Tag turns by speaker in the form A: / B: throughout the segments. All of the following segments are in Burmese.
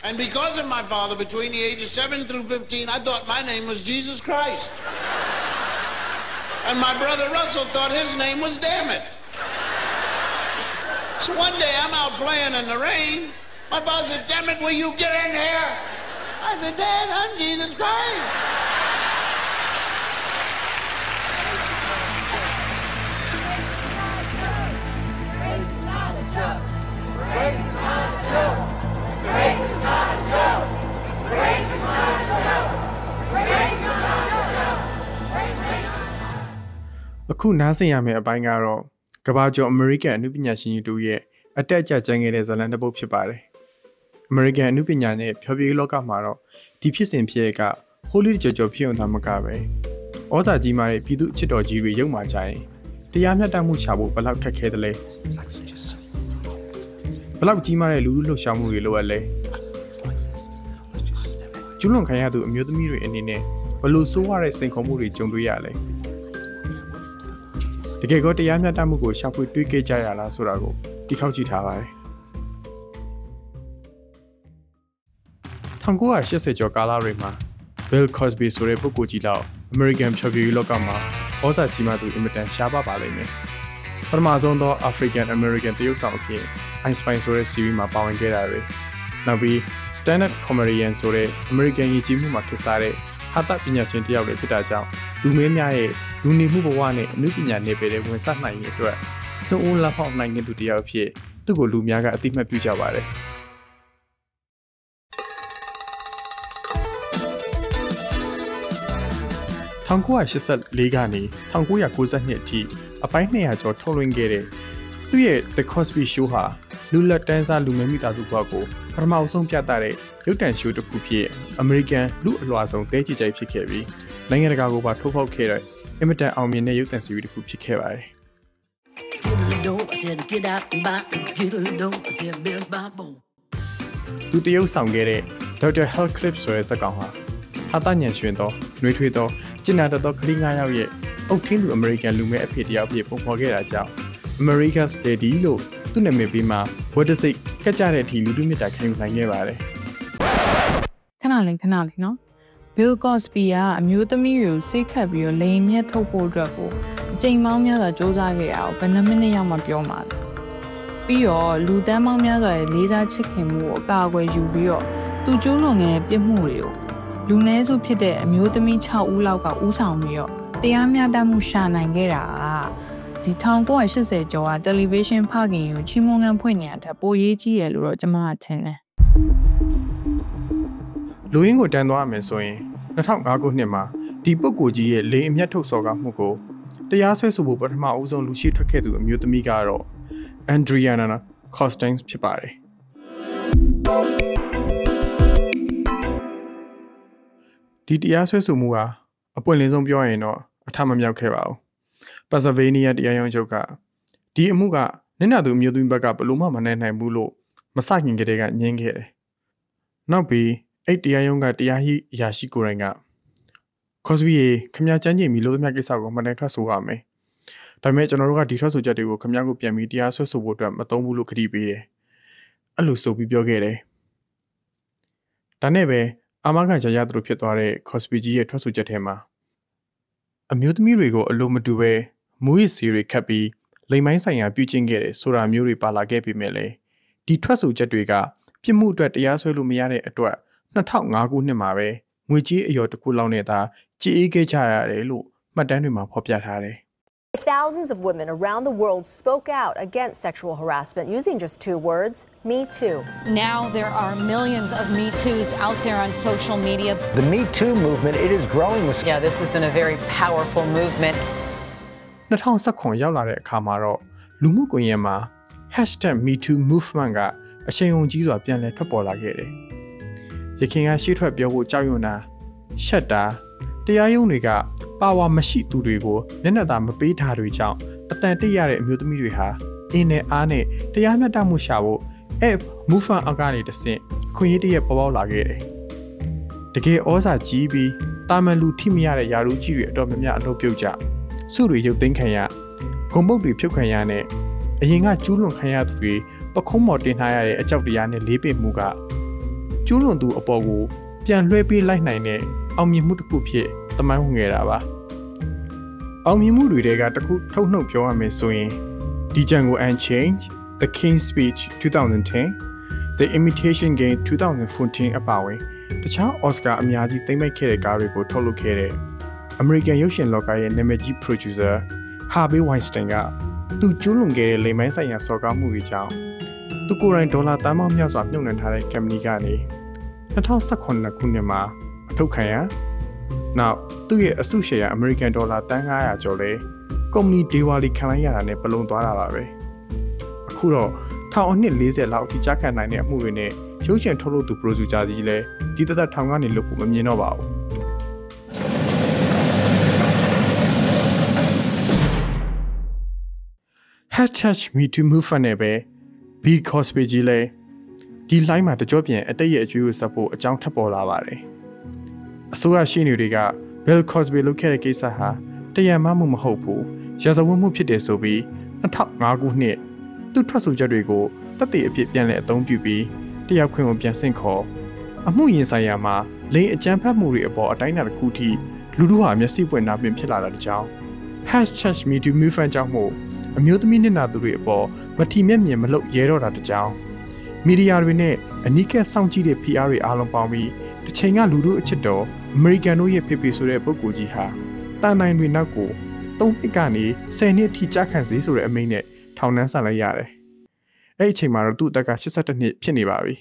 A: And because of my father, between the ages 7 through 15, I thought my name was Jesus Christ. And my brother Russell thought his name was Dammit. So one day I'm out playing in the rain. My father said, Dammit, will you get in here? I said, Dad, I'm Jesus Christ.
B: Aku နားဆင်ရမယ့်အပိုင်းကတော့ကမ္ဘာကျော် American အနုပညာရှင်ကြီးတို့ရဲ့အတက်အကျကျန်ခဲ့တဲ့ဇာတ်လမ်းတစ်ပုဒ်ဖြစ်ပါတယ်။ American အနုပညာနဲ့ဖျော်ဖြေရေးလောကမှာတော့ဒီဖြစ်စဉ်ဖြစ်က Hollywood ကြော်ဖြစ်အောင်သာမကပဲဩဇာကြီးမားတဲ့ပြည်သူချစ်တော်ကြီးတွေရုပ်မာကြရင်တရားမျှတမှုရှာဖို့ဘလောက်ခက်ခဲတယ်လဲ။ဘလောက်ကြီးမားတဲ့လူလူလှုပ်ရှားမှုတွေလိုအပ်လဲ။ကျူးလွန်ခံရသူအမျိုးသမီးတွေအနေနဲ့ဘလို့ဆိုးရတဲ့စိန်ခေါ်မှုတွေကြုံတွေ့ရလဲ။တကယ်ကောတရားမျှတမှုကိုရှာဖွေတွေးခဲ့ကြရလားဆိုတာကိုတိခေါက်ကြည့်ထားပါတယ်1980ကျော်ကာလတွေမှာ Bill Cosby ဆိုတဲ့ပုဂ္ဂိုလ်ကြီးလောက် American ဖျော်ဖြေရေးလောကမှာဩဇာကြီးမားသူအင်မတန်ရှားပါပါလိမ့်မယ်ပထမဆုံးသော African American တရုတ်ဆောင်အဖြစ် Einstein ဆိုတဲ့ series မှာပါဝင်ခဲ့တာတွေနောက်ပြီး Stand-up comedian ဆိုတဲ့ American ရည်ကြီးမှုမှာခေတ်စားတဲ့ဟာတပညာရှင်တယောက်လည်းဖြစ်တာကြောင့်လူမင်းများရဲ့လူနေမှုဘဝနဲ့အနုပညာနယ်ပယ်တွေဝင်ဆက်နိုင်ရတဲ့အတွက်စွန့်ဦးလက်ဖောက်နိုင်တဲ့သူတယောက်ဖြစ်သူ့ကိုလူများကအသိမှတ်ပြုကြပါတယ်1984ကနေ1992အထိအပိုင်း200ကျော်ထုတ်လွှင့်ခဲ့တဲ့သူ့ရဲ့ The Cosby Show ဟာလူလက်တန်းစားလူမင်းမိသားစုဘဝကိုပထမဆုံးပြသတဲ့ရုပ်သံရှိုးတစ်ခုဖြစ် American လူအလွှာဆုံးတဲကြည့်ကြိုက်ဖြစ်ခဲ့ပြီးနိုင်ငံတကာကိုပါထုတ်ဖောက်ခဲ့တဲ့အင်မတန်အောင်မြင်တဲ့ရုပ်သံစီရီတစ်ခုဖြစ်ခဲ့ပါတယ်သူတရုတ်ဆောင်ခဲ့တဲ့ Dr. Heathcliff ဆိုတဲ့ဇာတ်ကောင်ဟာဟာတညံရွှင်သောနှွေးထွေးသောကျင်နာတတ်သောကလေး9ယောက်ရဲ့အုတ်ထင်းသူ American လူမဲအဖေတယောက်ဖြစ်ပုံဖော်ခဲ့တာကြောင့် America's Daddy လို့သူ့နာမည်ပေးမှာဝတ်တစိတ်ခက်ကြတဲ့အထိလူထုမြတ်တာခံယူနိုင်ခဲ့ပါတယ်
C: ခဏလေးနော် Bill Cosby ကအမျိုးသမီးတွေကိုစိတ်ခတ်ပြီးတော့လိန်မြက်ထုတ်ဖို့အတွက်ကိုအချိန်ပေါင်းများစွာစ조사ခဲ့ရအောင်ဘယ်နှမိနစ်ရောက်မှပြောမှာလဲပြီးတော့လူတန်းပေါင်းများစွာရဲ့လေးစားချစ်ခင်မှုကိုအကာအကွယ်ယူပြီးတော့သူကျူးလွန်ခဲ့တဲ့ပြစ်မှုတွေကိုလူနည်းစုဖြစ်တဲ့အမျိုးသမီး6ဦးလောက်ကဦးဆောင်ပြီးတော့တရားမျှတမှုရှာနိုင်ခဲ့တာဒီ1980ကျော်ကတယ်လီဗေးရှင်းဖခင်ကိုချီးမွမ်းခန်းဖွင့်နေတဲ့အထက်ပိုရေးကြီးရလို့တော့ကျွန်မကထင်တယ်
B: လူရင်းကိုတန်းသွားရမယ်ဆိုရင်2005ခုနှစ်မှာဒီပုဂ္ဂိုလ်ကြီးရဲ့လိန်အမျက်ထုတ်စော်ကားမှုကိုတရားစွဲဆိုဖို့ပထမအဦးဆုံးလူရှိထွက်ခဲ့သူအမျိုးသမီးကတော့ Adriana Costans ဖြစ်ပါတယ်ဒီတရားစွဲဆိုမှုဟာအပွင့်လင်းဆုံးပြောရရင်တော့အထမမြောက်ခဲ့ပါဘူး Pennsylvania တရားရုံးချုပ်ကဒီအမှုကနင့်နာသူအမျိုးသမီးဘက်ကဘလို့မှမနိုင်နိုင်ဘူးလို့မစခင်ကတည်းကညင်းခဲ့တယ်နောက်ပြီးအဲ့တရားရုံးကတရားရေးအရာရှိကိုယ်တိုင်က Cosby ရေခမရချမ်းကျင်ပြီးလို့သမျှကိစ္စကိုမှန်တယ်ထွက်ဆိုရမယ်ဒါပေမဲ့ကျွန်တော်တို့ကဒီထွက်ဆိုချက်တွေကိုခမရကိုပြန်ပြီးတရားစွဲဆိုဖို့အတွက်မသုံးဘူးလို့ခရီးပေးတယ်အဲ့လိုဆိုပြီးပြောခဲ့တယ်ဒါနဲ့ပဲအာမခံချက်ရသူတို့ဖြစ်သွားတဲ့ Cosby ကြီးရဲ့ထွက်ဆိုချက်ထဲမှာအမျိုးသမီးတွေကိုအလိုမတူပဲမူရစ်စီတွေခတ်ပြီးလိမ်မိုင်းဆိုင်ရာပြုကျင့်ခဲ့တယ်ဆိုတာမျိုးတွေပါလာခဲ့ပေမဲ့လည်းဒီထွက်ဆိုချက်တွေကပြစ်မှုအတွက်တရားစွဲလို့မရတဲ့အတွက်2005ခုနှစ်မှာပဲငွေကြေးအယော်တစ်ခုလောက်နဲ့သာကြေးအေးခဲ့ကြရတယ်လို့မှတ်တမ်းတွေမှာဖော်ပြထားတယ်
D: Thousands of women around the world spoke out against sexual harassment using just 2 words, Me Too.
E: Now there are millions of Me Too's out there on social media.
F: The Me Too movement, it is growing.
G: Yeah, this has been a very powerful movement.
B: 2019ရောက်လာတဲ့အခါမှာတော့လူမှုကွန်ရက်မှာ #MeTooMovement ကအရှိန်အဟုန်ကြီးစွာပြန်လည်ထွက်ပေါ်လာခဲ့တယ်။ရခိုင်ကရှေ့ထွက်ပြောဖို့ကြောက်ရွံ့တာရှက်တာတရားရုံးတွေကပါဝါမရှိသူတွေကိုမျက်နှာသာမပေးတာတွေကြောင့်အတန်တိတ်ရတဲ့အမျိုးသမီးတွေဟာအင်းနဲ့အားနဲ့တရားမျှတမှုရှာဖို့ app movement အောက်ကနေတဆင့်ခွင့်ရတရပေါ်ပေါက်လာခဲ့တယ်။တကယ်ဩဇာကြီးပြီးတာမန်လူထိမရတဲ့ယာရုကြီးတွေအတော်များများအလုပ်ပြုတ်ကြစုတွေရုပ်သိမ်းခံရဂုံပုတ်တွေဖြုတ်ခံရနဲ့အရင်ကကျူးလွန်ခံရသူတွေပခုံးမော်တင်ထားရတဲ့အကြောက်တရားနဲ့လေးပင်မှုကကျူးလွန်သူအပေါ်ကိုပြန်လွှဲပေးလိုက်နိုင်တဲ့အောင်မြင်မှုတစ်ခုဖြစ်သမိုင်းဝင်ခဲ့တာပါအောင်မြင်မှုတွေကတစ်ခုထုတ်နှုတ်ပြောရမယ်ဆိုရင် Django Unchained, The King's Speech 2010, The Imitation Game 2014 အပါအဝင်တခြား Oscar အများကြီးသိမ်းပိုက်ခဲ့တဲ့ကားတွေကိုထုတ်လုပ်ခဲ့တဲ့ American ရုပ်ရှင်လောကရဲ့နာမည်ကြီး producer Harvey Weinstein ကသူကျူးလွန်ခဲ့တဲ့လိမ်မိုင်းဆိုင်ရာစော်ကားမှုတွေကြောင့်သူကိုယ်တိုင်ဒေါ်လာတန်းပေါင်းများစွာမြှုပ်နှံထားတဲ့ company ကနေ2018ခုနှစ်မှာအထုတ်ခံရနောက်သူ့ရဲ့အစုရှယ်ယာ American ဒေါ်လာတန်း900ကျော်လဲကုမ္ပဏီဒေဝါလီခံလိုက်ရတာနဲ့ပလုံသွားတာပါပဲအခုတော့ထောင်အနှစ်40လောက်အထိကြားခံနိုင်တဲ့အမှုတွေနဲ့ရုပ်ရှင်ထုတ်လုပ်သူ producer ကြီးလဲဒီသက်ထောင်ကနေလွတ်ဖို့မမြင်တော့ပါဘူး#MeToo movement နဲ့ပဲ Bill Cosby ကြီးလဲဒီ line မှာတကြောပြန်အတိတ်ရဲ့အကျွေးကိုဆက်ဖို့အကြောင်းထပ်ပေါ်လာပါတယ်အစိုးရရှင်းနေတွေက Bill Cosby လုပ်ခဲ့တဲ့ကိစ္စဟာတရားမှမှုမဟုတ်ဘူးရာဇဝတ်မှုဖြစ်တယ်ဆိုပြီး2005ခုနှစ်သူထွက်ဆိုချက်တွေကိုတပ်တွေအဖြစ်ပြန်လည်အသုံးပြုပြီးတရားခွင်ကိုပြန်ဆင့်ခေါ်အမှုရင်ဆိုင်ရာမှာလိင်အကြမ်းဖက်မှုတွေအပေါ်အတိုင်းအတာတစ်ခုထိလူတို့ဟာမျက်စိပွင့်နာပင်ဖြစ်လာတာတကြောင် #MeToo movement ကြောင့်မို့အမျိုးသမီးနှစ်နာသူတွေအပေါ်မထီမဲ့မြင်မလုပ်ရဲတော့တာတကြောင်မီဒီယာတွေနဲ့အနီးကပ်စောင့်ကြည့်တဲ့ PR တွေအားလုံးပေါင်းပြီးတစ်ချိန်ကလူတို့အချစ်တော်အမေရိကန်တို့ရဲ့ဖေဖေဆိုတဲ့ပုဂ္ဂိုလ်ကြီးဟာတာနိုင်တွေနောက်ကို3နှစ်ကနေ10နှစ်ထိကြာခံစေဆိုတဲ့အမိန့်နဲ့ထောင်နှန်းဆန်လိုက်ရတယ်။အဲ့ဒီအချိန်မှာတော့သူ့အသက်က82နှစ်ဖြစ်နေပါပြီ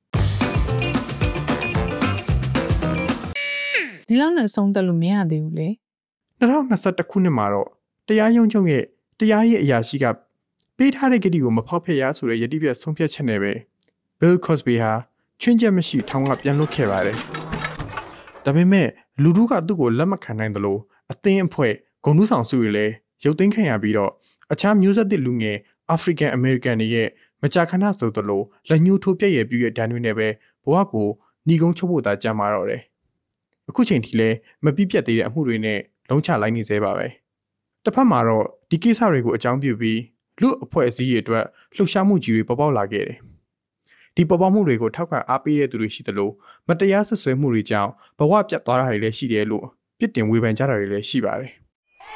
C: ဒီလောက်နဲ့ဆုံးသက်လို့မရသေးဘူးလေ
B: 2021ခုနှစ်မှာတော့တရားရုံးချုပ်ရဲ့တရားရေးအရာရှိကပေးထားတဲ့ကတိကိုမဖောက်ဖျက်ရဆိုတဲ့ယတိပြတ်ဆုံးဖြတ်ချက်နဲ့ပဲ Bill Cosby ဟာချွင်းချက်မရှိထောင်ကပြန်လွတ်ခဲ့ပါတယ်။ဒါပေမဲ့လူတို့ကသူ့ကိုလက်မခံနိုင်သလိုအသင်းအဖွဲ့ဂုဏ်ထူးဆောင်စုတွေလည်းရုပ်သိမ်းခံရပြီးတော့အခြားမျိုးဆက်သစ်လူငယ် African American တွေရဲ့မကြာခဏဆိုသလိုလက်ညှိုးထိုးပြည့်ရပြည့်ရဲ့ဒဏ်တွေနဲ့ပဲဘဝကိုညီကုန်းချုပ်ဖို့သာကြံပါတော့တယ်။အခုချိန်ထိလည်းမပြည့်ပြတ်သေးတဲ့အမှုတွေနဲ့လုံးချလိုက်နေသေးပါပဲ။တစ်ဖက်မှာတော့ဒီကိစ္စတွေကိုအကြောင်းပြုပြီးလူအဖွဲ့အစည်းတွေအတွက်လှုပ်ရှားမှုကြီးတွေပေါ်ပေါက်လာခဲ့တယ်။ဒီပေါ်ပေါက်မှုတွေကိုထောက်ခံအားပေးတဲ့သူတွေရှိသလိုမတရားဆွဆွဲမှုတွေကြောင့်ဘဝပြတ်သွားတာတွေလည်းရှိတယ်လို့ပြစ်တင်ဝေဖန်ကြတာတွေလည်းရှိပါတယ်။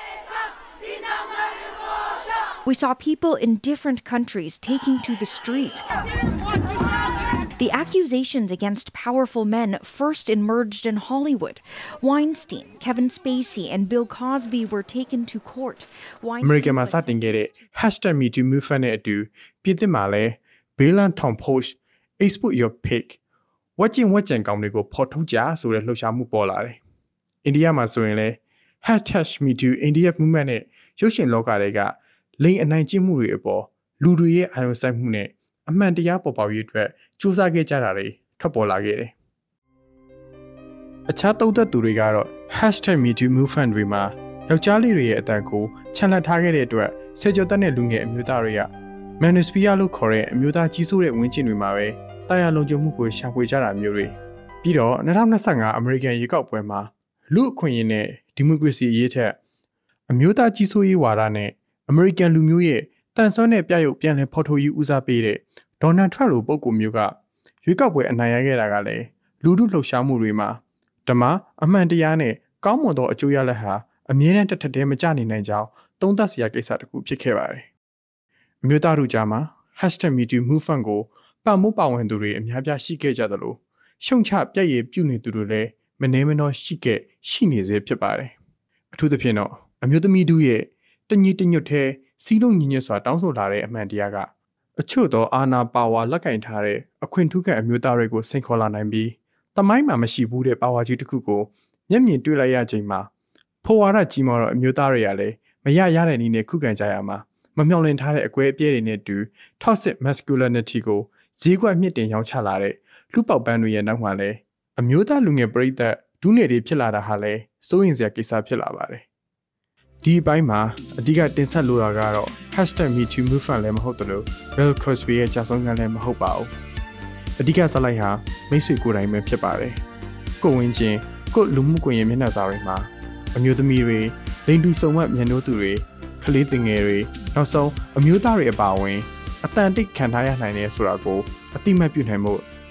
H: We saw people in different countries taking to the streets. The accusations against powerful men first emerged in Hollywood. Weinstein, Kevin Spacey, and Bill Cosby were taken to court.
B: American မှာစတင်ခဲ့တဲ့ #MeToo movement နဲ့အတူပြည်သစ်မှာလည်း Bailan Tom Post, Expose Your Pig, ဝက်ကျင်ကောင်တွေကိုဖော်ထုတ်ကြဆိုတဲ့လှုပ်ရှားမှုပေါ်လာတယ်။အိန္ဒိယမှာဆိုရင်လည်း #MeToo India movement နဲ့ရုပ်ရှင်လောကတွေကလိင်အနိုင်ကျင့်မှုတွေအပေါ်လူတွေရဲ့အာရုံစိုက်မှုနဲ့အမှန်တရားပေါ်ပေါက်ရေးအတွက်ကြိုးစားခဲ့ကြတာတွေထွက်ပေါ်လာခဲ့တယ်။အခြားသုံးသပ်သူတွေကတော့ #MeToo movement တွေမှာယောက်ျားလေးတွေရဲ့အတန်ကိုချန်လှပ်ထားခဲ့တဲ့အတွက်ဆယ်ကျော်သက်တဲ့လူငယ်အမျိုးသားတွေက Manosphere လို့ခေါ်တဲ့အမျိုးသားကြီးစိုးတဲ့ဝန်းကျင်တွေမှာပဲတာယာလုံခြုံမှုကိုရှာဖွေကြတာမျိုးတွေပြီးတော့2025 American ရေကောက်ပွဲမှာလူအခွင့်အရေးနဲ့ဒီမိုကရေစီအရေးထက်အမျိုးသားကြီးစိုးရေးဝါဒနဲ့American လူမျိုးရဲ့တန်ဆွမ်းတဲ့ပြရုပ်ပြန်လည်ဖော်ထုတ်ရေးဦးစားပေးတဲ့ Donald Trump လိုပုဂ္ဂိုလ်မျိုးကရွေးကောက်ပွဲအနိုင်ရခဲ့တာကလည်းလူထုလှုပ်ရှားမှုတွေမှာဓမ္မအမှန်တရားနဲ့ကောင်းမွန်သောအကျိုးရလဒ်ဟာအမြဲတမ်းတစ်ထက်တည်းမကျနေနိုင်ကြောင်းသုံးသပ်စရာကိစ္စတစ်ခုဖြစ်ခဲ့ပါတယ်။အမျိုးသားတို့ကြားမှာ #MeToo movement ကိုပတ်မိုးပါဝင်သူတွေအများပြားရှိခဲ့ကြသလိုရှုံချပြည့်ရည်ပြုနေသူတွေလည်းမနှဲမနှောရှိနေစေဖြစ်ပါတယ်။အထူးသဖြင့်တော့အမျိုးသမီးတို့ရဲ့တညီတညွတ်ထဲစီးလုံးညီညွတ်စွာတောင်းဆိုလာတဲ့အမှန်တရားကအချို့သောအာဏာပါဝါလက်ကင်ထားတဲ့အခွင့်ထူးခံအမျိုးသားတွေကိုစိန်ခေါ်လာနိုင်ပြီးတမိုင်းမှာမရှိဘူးတဲ့ပါဝါကြီးတစ်ခုကိုမျက်မြင်တွေ့လိုက်ရချိန်မှာဖိုဝါဒကြီးမားတော့အမျိုးသားတွေကလည်းမရတဲ့နည်းနဲ့ခုခံကြရမှာမမျှော်လင့်ထားတဲ့အကွဲအပြဲတွေနဲ့တူ toxic masculinity ကိုဈေးကွက်မြင့်တင်ရောင်းချလာတဲ့လူပေါက်ပန်းတွေရဲ့နောက်မှာလည်းအမျိုးသားလူငယ်ပရိသတ်ဒုနယ်တွေဖြစ်လာတာဟာလည်းစိုးရင်စရာကိစ္စဖြစ်လာပါတယ်ဒီအပိုင်းမှာအဓိကတင်ဆက်လိုတာကတော့ #MeToo movement လည်းမဟုတ်တယ်လို့ Bill Cosby ရဲ့ကြာဆုံးခံလည်းမဟုတ်ပါဘူးအဓိကဆက်လိုက်ဟာမိတ်ဆွေကိုယ်တိုင်ပဲဖြစ်ပါတယ်ကိုဝင်းချင်းကိုလူမှုကွန်ရက်မျက်နှာစာတွေမှာအမျိုးသမီးတွေလိင်တူစုံမက်မြန်နိုးသူတွေကလေးသင်ငယ်တွေနောက်ဆုံးအမျိုးသားတွေအပါအဝင်အတန်တိတ်ခံထားရနိုင်တယ်ဆိုတာကိုအတိမတ်ပြုနိုင်မှု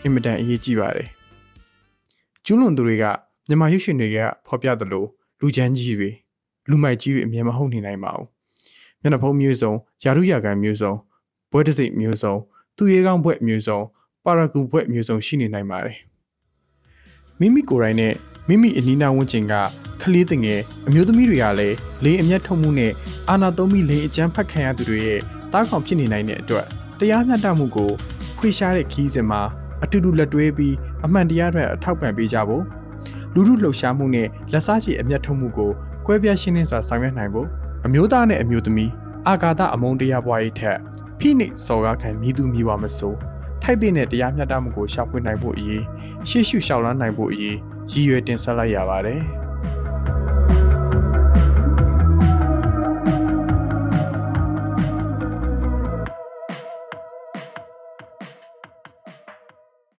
B: အင်မတန်အရေးကြီးပါတယ်ကျူးလွန်သူတွေကမြန်မာရုပ်ရှင်တွေကဖော်ပြသလိုလူချမ်းကြီးတွေလူမိုက်ကြီးတွေအမြင်မဟုတ်နေနိုင်ပါဘူးမျက်နှာဖုံးမျိုးစုံယာရုယာကန်မျိုးစုံဘွဲတစိတ်မျိုးစုံသူရဲကောင်းဘွဲမျိုးစုံပါရဂူဘွဲမျိုးစုံရှိနေနိုင်ပါတယ်မိမိကိုယ်တိုင်နဲ့မိမိအနီးနားဝန်းကျင်ကကလေးငယ်အမျိုးသမီးတွေကလည်းလိင်အမျက်ထုတ်မှုနဲ့အာဏာသုံးပြီးလိင်အကြမ်းဖက်ခံရသူတွေရဲ့တားခေါင်ဖြစ်နေနိုင်တဲ့အတွက်တရားမျှတမှုကိုဖွေရှားတဲ့ခီးစဉ်မှာအတူတူလက်တွဲပြီးအမှန်တရားအတွက်အထောက်ပံ့ပေးကြဖို့လူထုလှုပ်ရှားမှုနဲ့လက်စားချေအမျက်ထုတ်မှုကိုကွဲပြားရှင်းလင်းစွာဆောင်ရွက်နိုင်ဖို့အမျိုးသားနဲ့အမျိုးသမီးအာဃာတအမုန်းတရားပွားရေးထက်ဖိနှိပ်စော်ကားခံမြည်သူမြည်ပါမစိုးထိုက်တဲ့နဲ့တရားမျှတမှုကိုရှာဖွေနိုင်ဖို့အရေးရှေ့ရှုလျှောက်လန်းနိုင်ဖို့အရေးရည်ရွယ်တင်ဆက်လိုက်ရပါတယ်